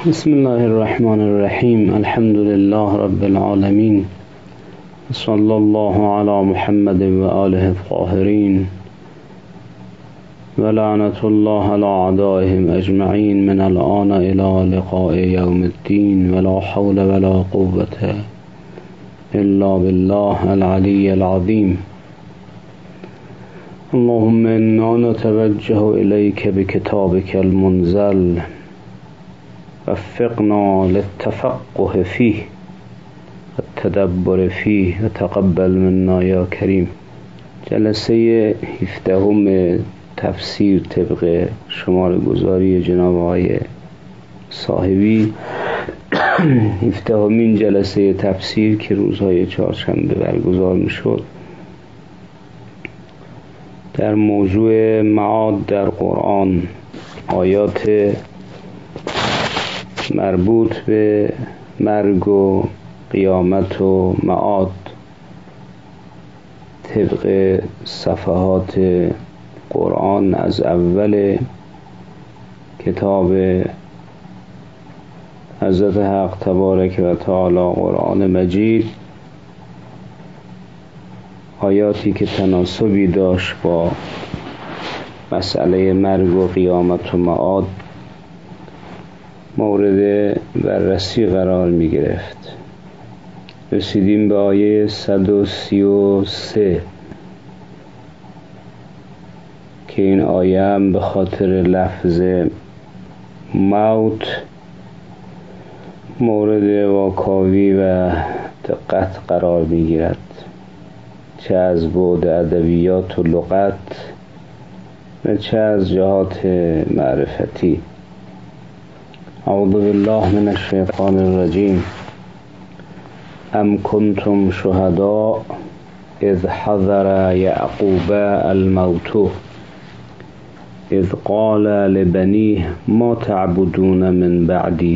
بسم الله الرحمن الرحیم. الحمد لله رب العالمین، صلی الله علی محمد و آله الطاهرین و لعنت الله علی اعدائهم اجمعین من الآن الی لقاء یوم الدین ولا حول ولا قوة الا بالله العلی العظیم. اللهم انا نتوجه الیک بکتابک المنزل وفقنا للتفقه فيه والتدبر فيه وتقبل منا یا کریم. جلسه 17 تفسیر طبق شماره گذاری جناب آقای صاحبی، 17مین جلسه تفسیر که روزهای چهارشنبه برگزار می شد، در موضوع معاد در قرآن، آیات مربوط به مرگ و قیامت و معاد طبق صفحات قرآن از اول کتاب حضرت حق تبارک و تعالی قرآن مجید، آیاتی که تناسبی داشت با مسئله مرگ و قیامت و معاد مورد بررسی قرار می گرفت. رسیدیم به آیه 133 که این آیه هم به خاطر لفظ موت مورد واکاوی و دقت قرار می گیرد، چه از بعد ادبیات و لغت و چه از جهات معرفتی. اعوذ بالله من الشیطان الرجیم. ام کنتم شهداء اذ حضر یعقوب الموت اذ قال لبنیه ما تعبدون من بعدی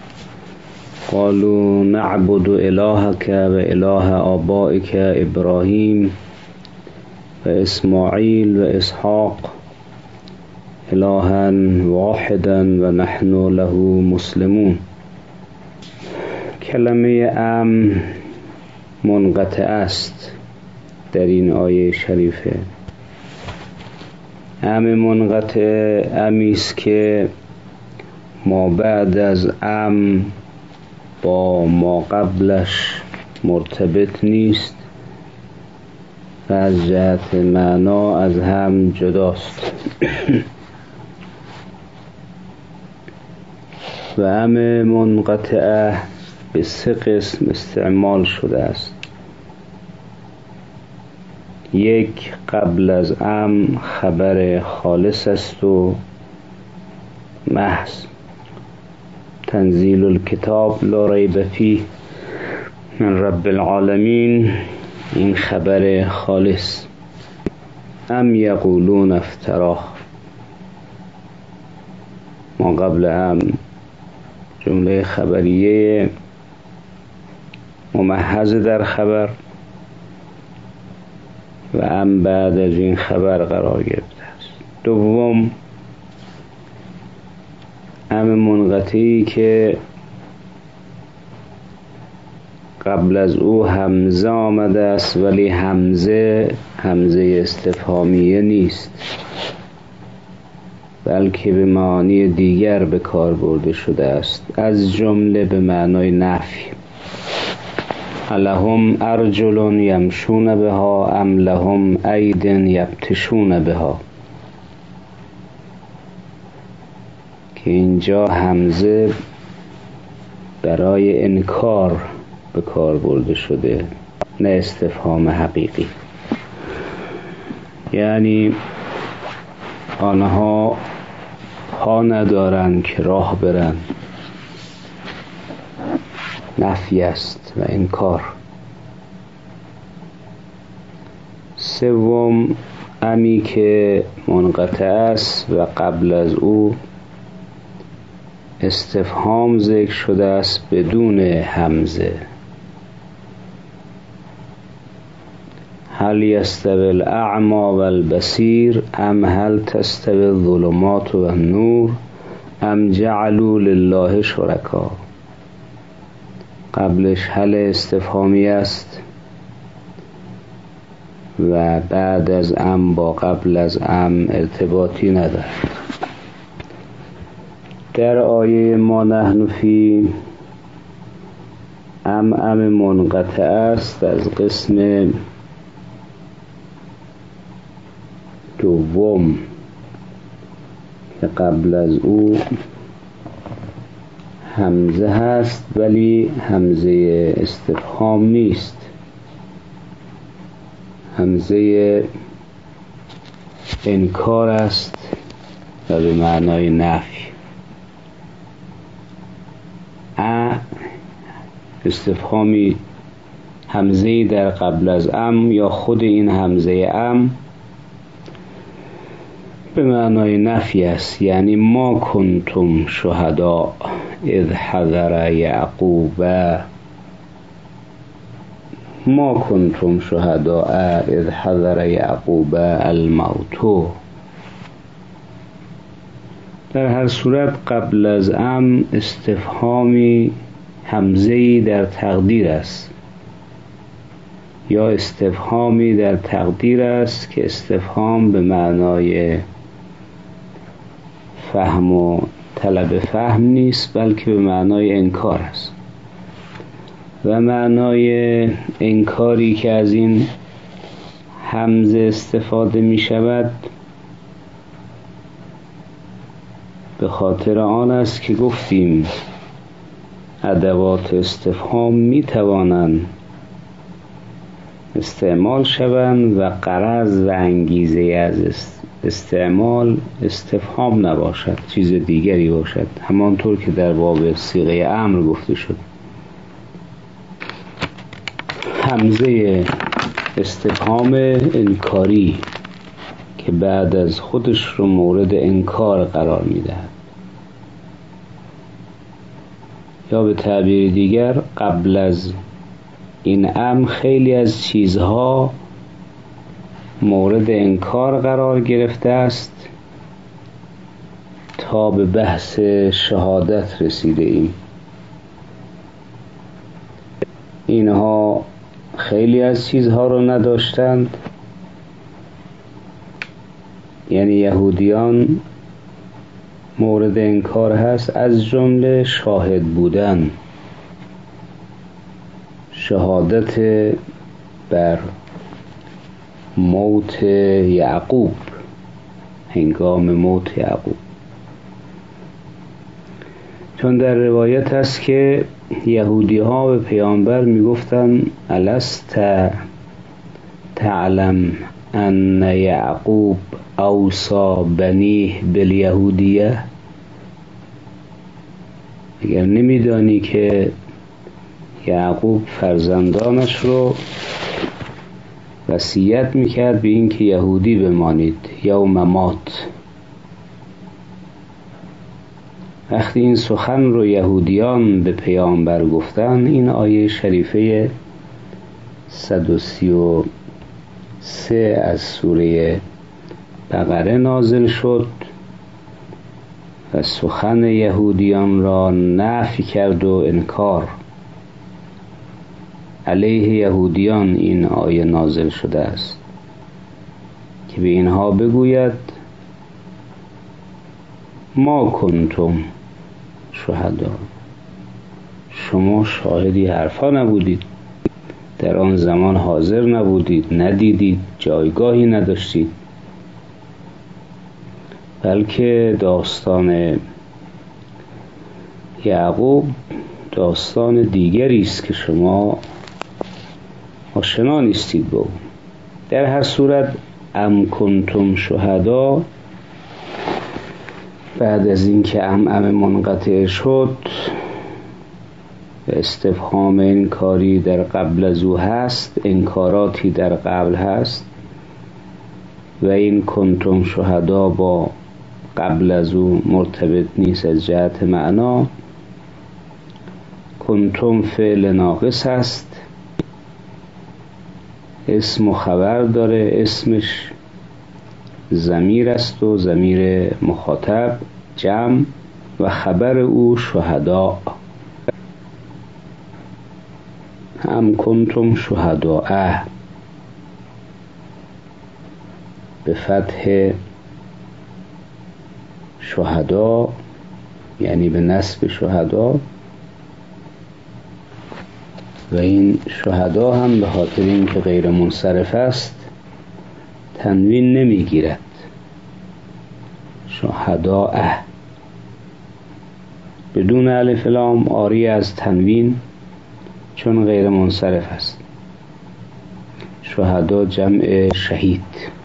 قالوا نعبد الهك و اله آبائك ابراهیم و اسماعیل و اسحاق الها واحدا و نحن له مسلمون. کلمه ام منقطع است در این آیه شریفه. ام منقطع امی است که ما بعد از ام با ما قبلش مرتبط نیست و از جهت معنا از هم جداست. و ام منقطعه به 3 قسم استعمال شده است. 1 قبل از ام خبر خالص است و محض. تنزیل الکتاب لا ریب فیه من رب العالمین، این خبر خالص. ام یقولون افتراه، ما قبل ام جمله خبریه ممحض در خبر و ام بعد از این خبر قرار گرفته است. 2 ام منقطعی که قبل از او همزه آمده است ولی همزه استفهامیه نیست، بلکه به معانی دیگر به کار برده شده است، از جمله به معنای نفی. الهم ارجل یمشون بها ام لهم اید یبطشون بها، که اینجا همزه برای انکار به کار برده شده، نه استفهام حقیقی. یعنی آنها پا ندارند که راه برن، نفی است و انکار. 3 امی که منقطع است و قبل از او استفهام ذکر شده است بدون همزه. هل یستوی الاعمی و البصیر ام هل تستوی الظلمات و النور ام جعلوا لله شرکا، قبلش هل استفهامی است و بعد از ام با قبل از ام ارتباطی ندارد. در آیه ما نحن فی ام منقطع است از قسم دوم که قبل از او همزه هست ولی همزه استفهام نیست، همزه انکار است و به معنای نفی. استفهامی همزه در قبل از ام یا خود این همزه ام به معنای نفی است، یعنی ما کنتم شهدا اذ حضر یعقوب، ما کنتم شهدا اذ حضر یعقوب الموت. در هر صورت قبل از ام استفهامی همزه‌ای در تقدیر است یا استفهامی در تقدیر است که استفهام به معنای فهم و طلب فهم نیست بلکه به معنای انکار است و معنای انکاری که از این همزه استفاده می شود به خاطر آن است که گفتیم ادوات استفهام می توانند استعمال شوند و غرض و انگیزه از استعمال استفهام نباشد، چیز دیگری باشد، همانطور که در باب صیغه امر گفته شد. همزه استفهام انکاری که بعد از خودش رو مورد انکار قرار میدهد، یا به تعبیر دیگر قبل از این ام خیلی از چیزها مورد انکار قرار گرفته است تا به بحث شهادت رسیده ایم. اینها خیلی از چیزها رو نداشتند، یعنی یهودیان مورد انکار هست، از جمله شاهد بودن، شهادت بر موت یعقوب، هنگام موت یعقوب. چون در روایت هست که یهودی ها به پیامبر میگفتن الست تعلم ان یعقوب اوصا بنیه بالیهودیه، اگر نمیدانی که یعقوب فرزندانش رو وصیت میکرد به این که یهودی بمانید یوم مات. وقتی این سخن رو یهودیان به پیامبر گفتن، این آیه شریفه 133 از سوره بقره نازل شد و سخن یهودیان را نفی کرد و انکار. علیه یهودیان این آیه نازل شده است که به اینها بگوید ما کنتم شهدا، شما شاهدی حرفا نبودید، در آن زمان حاضر نبودید، ندیدید، جایگاهی نداشتید، بلکه داستان یعقوب داستان دیگری است که شما آشنا نیستید با اون. در هر صورت ام کنتم شهدا بعد از اینکه ام منقطع شد استفهام انکاری در قبل از او هست، انکاراتی در قبل هست و این کنتم شهدا با قبل از او مرتبط نیست از جهت معنا. کنتم فعل ناقص است، اسم و خبر داره، اسمش ضمیر است و ضمیر مخاطب جمع و خبر او شهدا. ام کنتم شهداء به فتح شهدا، یعنی به نصب شهدا، و این شهدا هم به خاطر اینکه غیر منصرف است تنوین نمیگیرد. شهداء بدون الف لام، عاری از تنوین، چون غیر منصرف است. شهدا جمع شهید.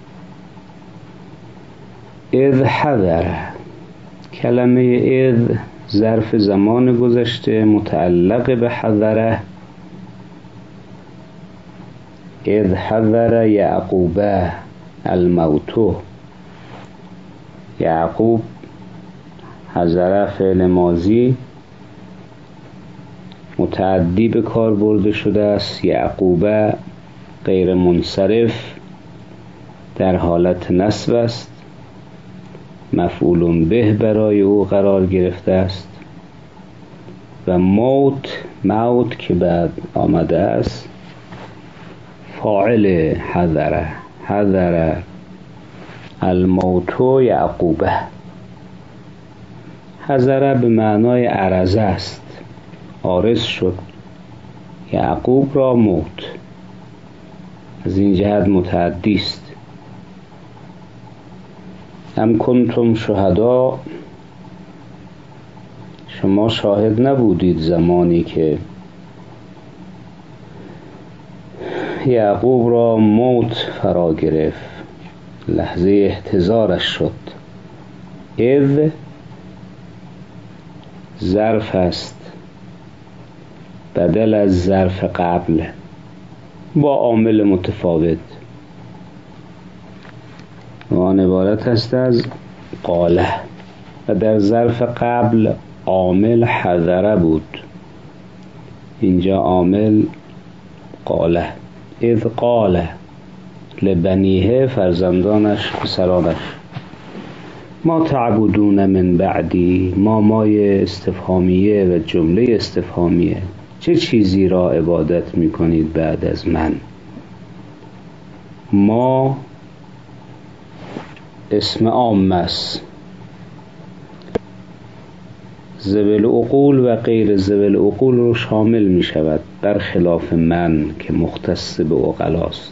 اذ حضر، کلمه اذ ظرف زمان گذشته متعلق به حضره. اذ حضر یعقوب الموت، یعقوب حضر فعل ماضی متعدی به کار برده شده است. یعقوب غیر منصرف در حالت نصب است، مفعول به برای او قرار گرفته است. و موت که بعد آمده است فاعل حضر. حضر الموت یعقوب. حضر به معنای عرض است، عارض شد یعقوب را موت، از این جهت متعدی است. ام کنتم شهدا، شما شاهد نبودید زمانی که یعقوب را موت فرا گرفت، لحظه احتضارش شد. اذ ظرف است بدل از ظرف قبل با عامل متفاوت، و آن عبارت است از قاله، و در ظرف قبل عامل حضره بود، اینجا عامل قاله. اذ قاله لبنیه، فرزندانش، پسرانش. ما تعبدون من بعدی، مای استفهامیه و جمله استفهامیه، چه چیزی را عبادت میکنید بعد از من؟ ما اسم عام است، ذوی العقول و غیر ذوی العقول رو شامل می شود، برخلاف من که مختص به عقلاست.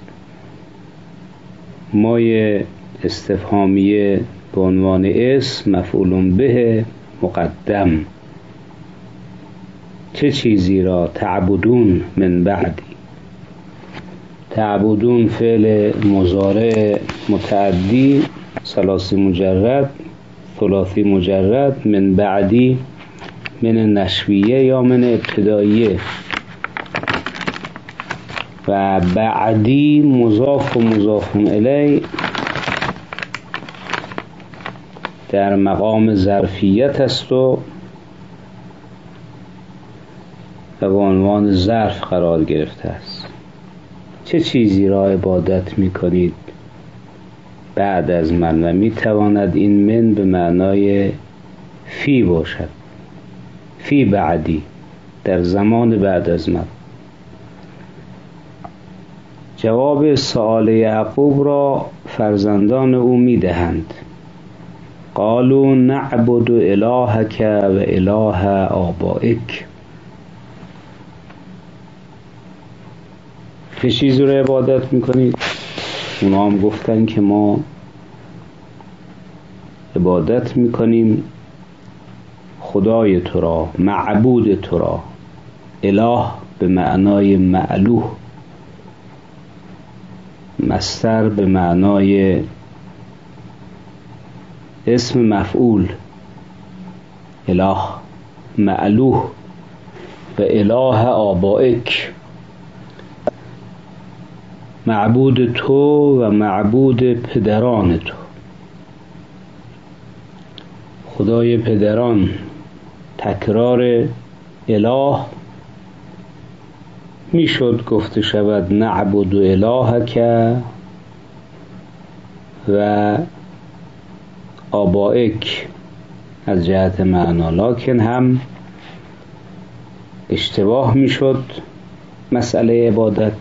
مای استفهامیه به عنوان اسم، مفعول به مقدم. چه چیزی را؟ تعبدون من بعدی. تعبدون فعل مضارع متعدی ثلاثی مجرد، ثلاثی مجرد، من بعدی من نشویه یا من ابتداییه، و بعدی مضاف و مضاف الیه در مقام ظرفیت است و به عنوان ظرف قرار گرفته است. چه چیزی را عبادت می کنید بعد از من؟ و می تواند این من به معنای فی باشد، فی بعدی، در زمان بعد از من. جواب سؤال یعقوب را فرزندان او می دهند. قالوا نعبد الهک و اله آبائک. چه چیزی رو عبادت میکنید؟ اونا هم گفتن که ما عبادت میکنیم خدای تو را، معبود تو را. اله به معنای معلوه، مصدر به معنای اسم مفعول، اله معلوه، و اله آبائک، معبود تو و معبود پدران تو. خدای پدران، تکرار اله میشد گفته شود نعبد الهک و آبائک، از جهت معنا، لکن هم اشتباه میشد مسئله عبادت،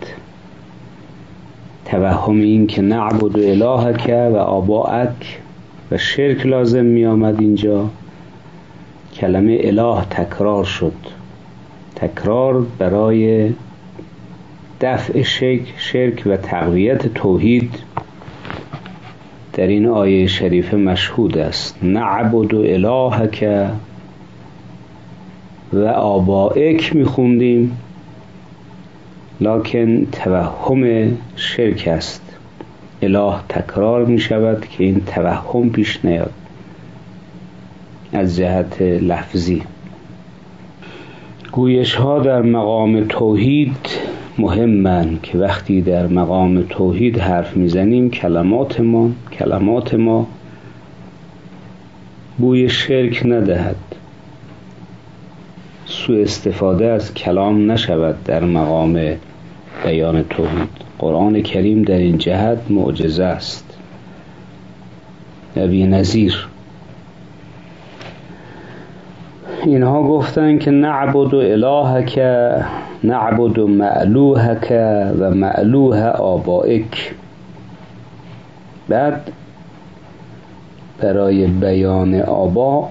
توهم این که نعبد الهک و آباءک و شرک لازم می آمد. اینجا کلمه اله تکرار شد، تکرار برای دفع شرک و تقویت توحید در این آیه شریفه مشهود است. نعبد الهک و آبائک میخوندیم، لکن توهم شرک است. اله تکرار می شود که این توهم پیش نیاد از جهت لفظی. گویش ها در مقام توحید مهمند که وقتی در مقام توحید حرف میزنیم کلمات ما بوی شرک ندهد، سوء استفاده از کلام نشود در مقام بیان توحید. قرآن کریم در این جهت معجزه است و بی‌نظیر. اینها گفتن که نعبد الهک، نعبد معلوهک و معلوه آبائک. بعد برای بیان آبا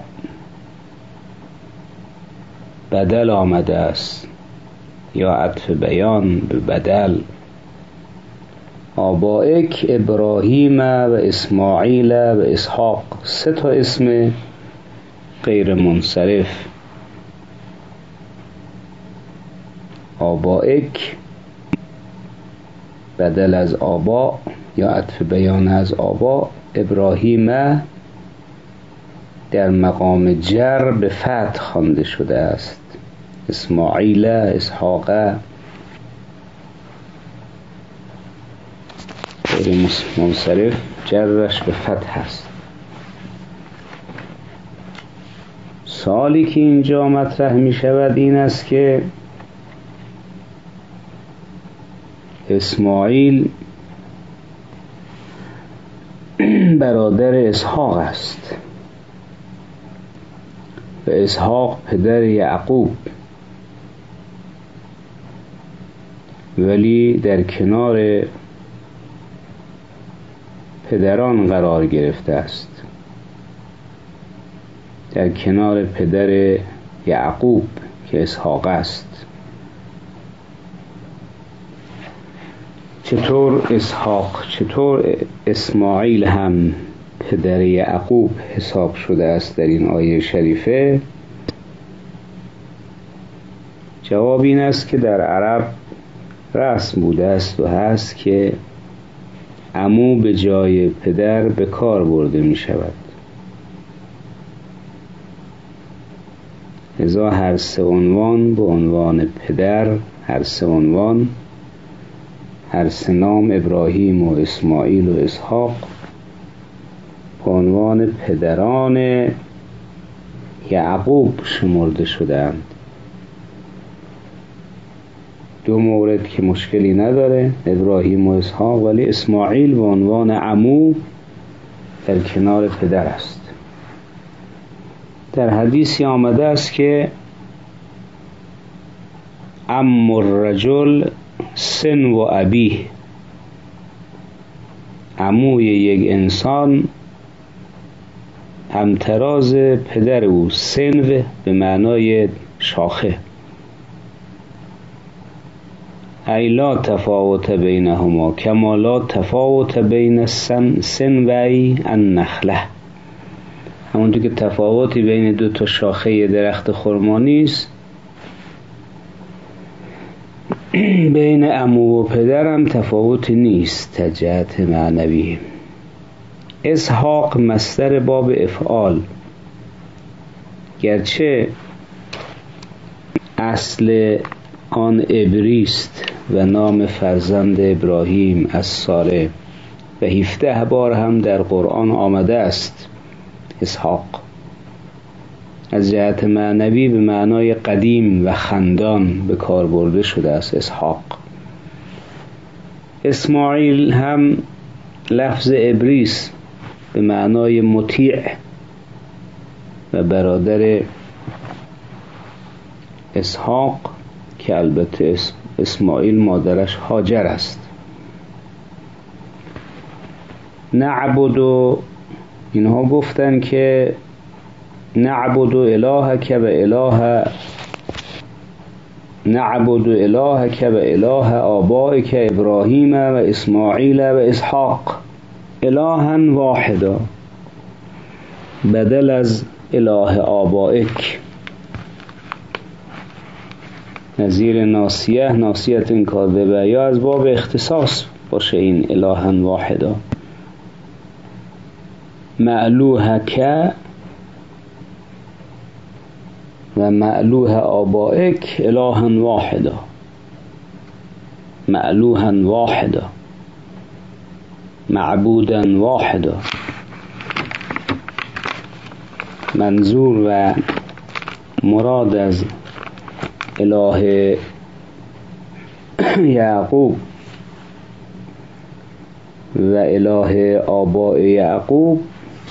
بدل آمده است یا عطف بیان به بدل. آبائک ابراهیم و اسماعیل و اسحاق، 3 تا اسم غیر منصرف. آبائک بدل از آبا یا عطف بیان از آبا. ابراهیم در مقام جر به فتح خوانده شده است. اسماعیل، اسحاق غیر منصرف جرش به فتح است. سوالی که اینجا مطرح می شود این است که اسماعیل برادر اسحاق است و اسحاق پدر یعقوب، ولی در کنار پدران قرار گرفته است، در کنار پدر یعقوب که اسحاق است. چطور اسحاق، چطور اسماعیل هم پدر یعقوب حساب شده است در این آیه شریفه؟ جواب این است که در عرب رسم بوده است و هست که عمو به جای پدر به کار برده می شود. لذا هر 3 عنوان به عنوان پدر، هر 3 عنوان، هر 3 نام ابراهیم و اسماعیل و اسحاق به عنوان پدران یعقوب شمرده شدند. 2 مورد که مشکلی نداره، ابراهیم و اسحاق، ولی اسماعیل به عنوان عمو در کنار پدر است. در حدیثی آمده است که عم الرجل سن و ابیه، عموی یک انسان همتراز پدر او. سنو به معنای شاخه، ای لا تفاوت بینهما کما لا تفاوت بین سنوی النخله. همونطور که تفاوتی بین 2 تا شاخه درخت خرما نیست، بین عمو و پدرم تفاوتی نیست تا جهت معنوی. اسحاق مصدر باب افعال، گرچه اصل آن ابریست و نام فرزند ابراهیم از ساره و 17 بار هم در قرآن آمده است اسحاق. از جهت معنوی به معنای قدیم و خندان به کار برده شده است اسحاق. اسماعیل هم لفظ ابریست به معنای مطیع و برادر اسحاق که البته اسماعیل مادرش هاجر است. نعبد، اینها گفتن که نعبد الهک و اله آبائک ابراهیم و اسماعیل و اسحاق الها واحدا بدل از اله آبائک. نظیر ناسیت کاذبه، یا از باب اختصاص باشه این الها واحدا. معلوهک و معلوه آبائک الها واحدا، معلوها واحدا، معبودا واحدا. منظور و مراد از اله یعقوب و اله آباء یعقوب،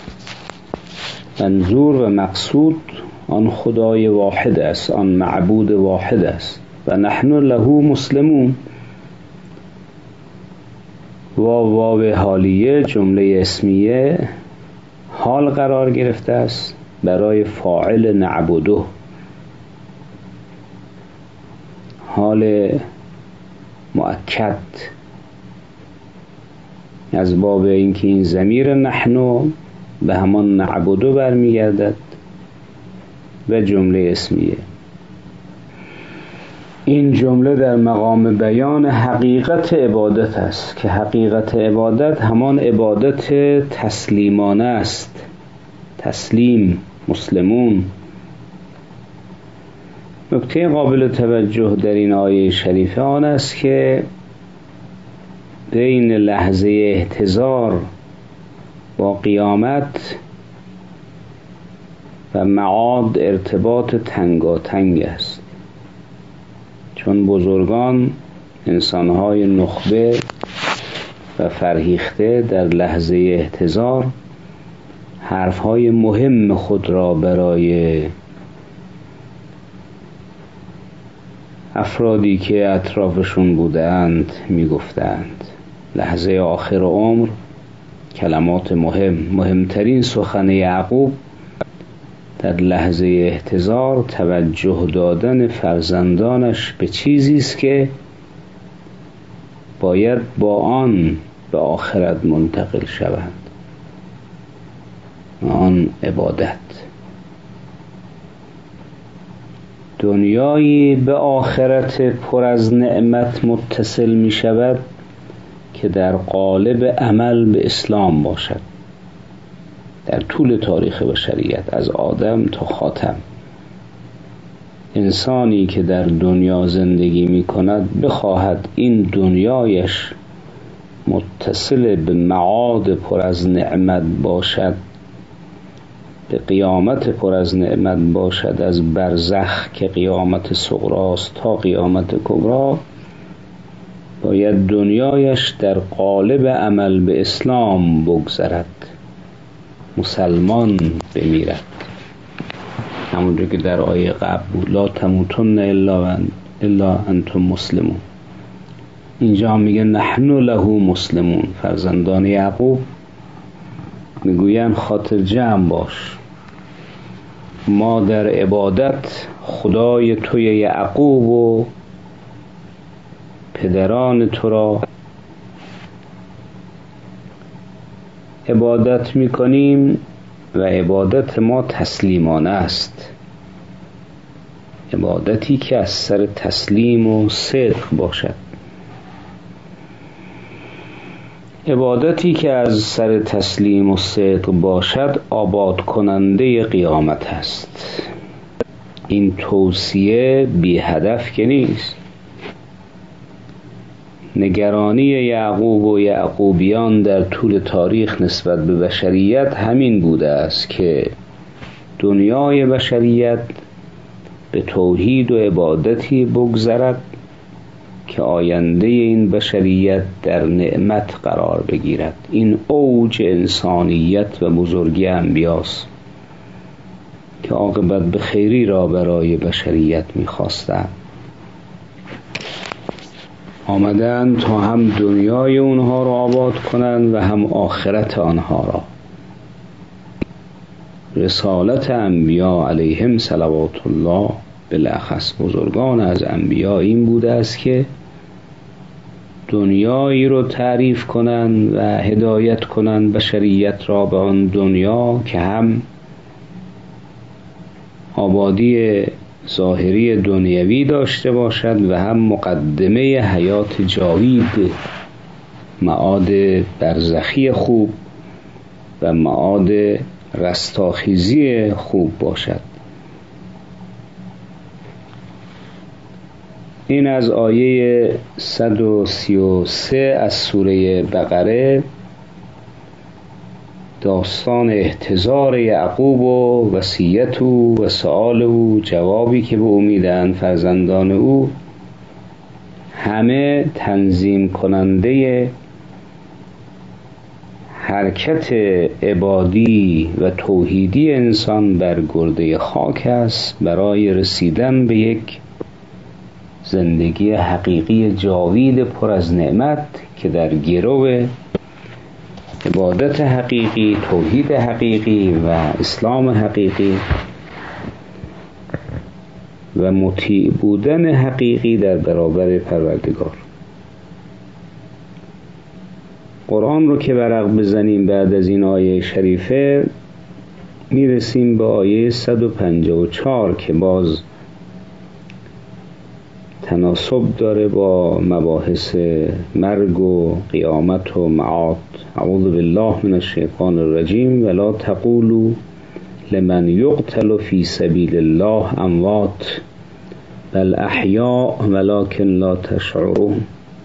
منظور و مقصود آن خدای واحد است، آن معبود واحد است. و نحن له مسلمون. واو حالیه جمله اسمیه حال قرار گرفته است برای فاعل نعبده، حال مؤکد از باب اینکه این ضمیر نحن به همان نعبده برمیگردد و جمله اسمیه. این جمله در مقام بیان حقیقت عبادت است که حقیقت عبادت همان عبادت تسلیمانه است. تسلیم، مسلمون. نکته قابل توجه در این آیه شریفه آن است که بین لحظه احتضار با قیامت و معاد ارتباط تنگاتنگ است، چون بزرگان، انسانهای نخبه و فرهیخته در لحظه احتضار حرفهای مهم خود را برای افرادی که اطرافشون بودند میگفتند. لحظه آخر عمر کلمات مهمترین سخن یعقوب در لحظه احتضار توجه دادن فرزندانش به چیزی است که باید با آن به آخرت منتقل شوند، آن عبادت. دنیایی به آخرت پر از نعمت متصل می شود که در قالب عمل به اسلام باشد. در طول تاریخ بشریت از آدم تا خاتم، انسانی که در دنیا زندگی می کند بخواهد این دنیایش متصل به معاد پر از نعمت باشد، به قیامت پر از نعمت باشد، از برزخ که قیامت صغراست تا قیامت کبری، باید دنیایش در قالب عمل به اسلام بگذرد، مسلمان بمیرد. همونجور که در آیه قبل بود لا تموتن الا انتم مسلمون. اینجا میگه نحن له مسلمون. فرزندان یعقوب میگوین خاطر جمع باش، ما در عبادت خدای توی یعقوب و پدران تو را عبادت میکنیم و عبادت ما تسلیمانه است، عبادتی که از سر تسلیم و صدق باشد. عبادتی که از سر تسلیم و صدق باشد آباد کننده قیامت است. این توصیه بی هدف که نیست. نگرانی یعقوب و یعقوبیان در طول تاریخ نسبت به بشریت همین بوده است که دنیای بشریت به توحید و عبادتی بگذرد که آینده این بشریت در نعمت قرار بگیرد. این اوج انسانیت و بزرگی انبیاست. که عاقبت به خیری را برای بشریت می‌خواستند. آمدند تا هم دنیای اونها را آباد کنند و هم آخرت آنها را. رسالت انبیا علیهم صلوات الله، بالاخص بزرگان از انبیا، این بوده است که دنیایی رو تعریف کنند و هدایت کنند بشریت را به آن دنیا که هم آبادی ظاهری دنیوی داشته باشد و هم مقدمه حیات جاوید، معاد برزخی خوب و معاد رستاخیزی خوب باشد. این از آیه 133 از سوره بقره، داستان احتضار یعقوب و وصیت او و سؤال او، جوابی که به او میدن فرزندان او، همه تنظیم کننده حرکت عبادی و توحیدی انسان بر گرده خاک است برای رسیدن به یک زندگی حقیقی جاوید پر از نعمت که در گرو عبادت حقیقی، توحید حقیقی و اسلام حقیقی و مطیع بودن حقیقی در برابر پروردگار. قرآن رو که ورق بزنیم بعد از این آیه شریفه میرسیم به آیه 154 که باز تناسب داره با مباحث مرگ و قیامت و معاد. اعوذ بالله من الشیطان الرجیم ولا تقولوا لمن یقتل فی سبیل الله اموات بل احیاء ولکن لا تشعرون.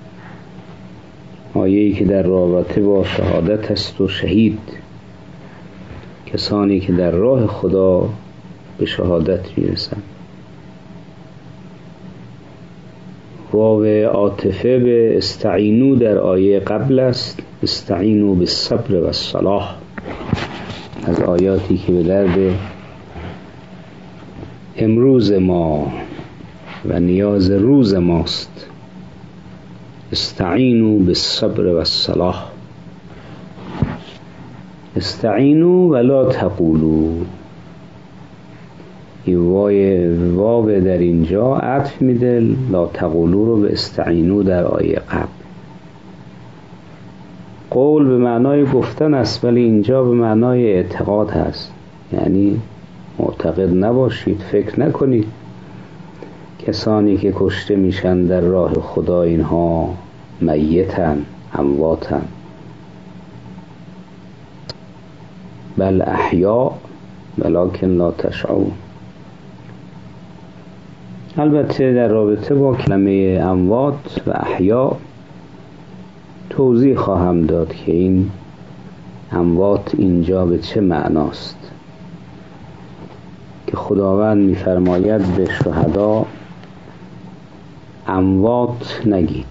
آیه‌ای که در رابطه با شهادت است و شهید، کسانی که در راه خدا به شهادت میرسند. واو عاطفه به استعینو در آیه قبل است، استعینو بالصبر و الصلاح، از آیاتی که به درد امروز ما و نیاز روز ماست. استعینو بالصبر و الصلاح، استعینو ولا تقولو. این واو در اینجا عطف میده لا تقولو رو به استعینو در آیه قبل. قول به معنای گفتن است، ولی اینجا به معنای اعتقاد هست، یعنی معتقد نباشید، فکر نکنید کسانی که کشته میشن در راه خدا اینها میتن، امواتن. بل احیاء ولکن لا تشعرون. البته در رابطه با کلمه اموات و احیاء توضیح خواهم داد که این اموات اینجا به چه معناست، که خداوند می‌فرماید به شهدا اموات نگید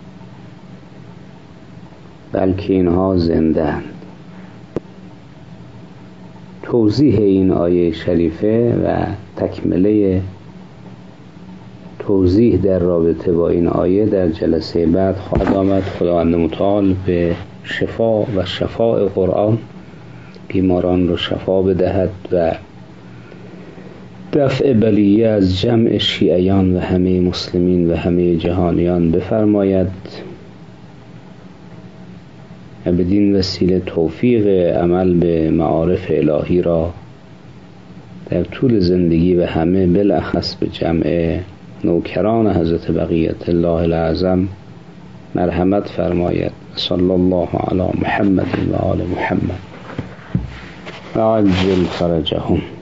بلکه اینها زنده اند. توضیح این آیه شریفه و تکمله توضیح در رابطه با این آیه در جلسه بعد خواهد آمد. خداوند متعال به شفا و شفاء قرآن بیماران رو شفا بدهد و دفع بلیه از جمع شیعیان و همه مسلمین و همه جهانیان بفرماید و بدین وسیله توفیق عمل به معارف الهی را در طول زندگی و همه بالاخص به جمع نوکران حضرت بقیت الله الاعظم مرحمت فرماید. صلی الله علی محمد و آل محمد و عجل فرجهم.